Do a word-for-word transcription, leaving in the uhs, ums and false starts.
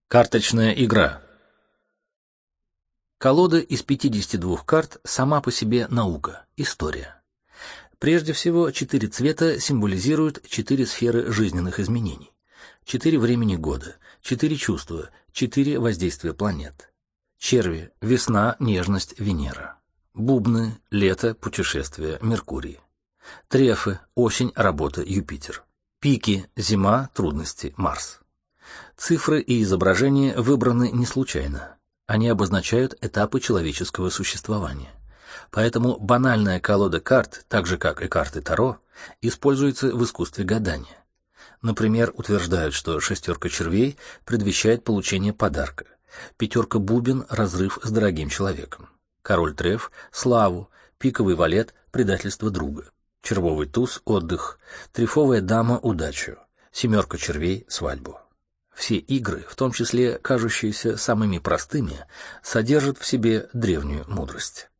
Карточная игра. Колода из пятидесяти двух карт сама по себе наука, история. Прежде всего, четыре цвета символизируют четыре сферы жизненных изменений, четыре времени года, четыре чувства, четыре воздействия планет. Черви – весна, нежность, Венера. Бубны – лето, путешествие, Меркурий. Трефы – осень, работа, Юпитер. Пики – зима, трудности, Марс. Цифры и изображения выбраны не случайно. Они обозначают этапы человеческого существования. Поэтому банальная колода карт, так же как и карты Таро, используется в искусстве гадания. Например, утверждают, что шестерка червей предвещает получение подарка, пятерка бубен – разрыв с дорогим человеком, король треф – славу, пиковый валет – предательство друга, червовый туз – отдых, трефовая дама – удачу, семерка червей – свадьбу. Все игры, в том числе кажущиеся самыми простыми, содержат в себе древнюю мудрость.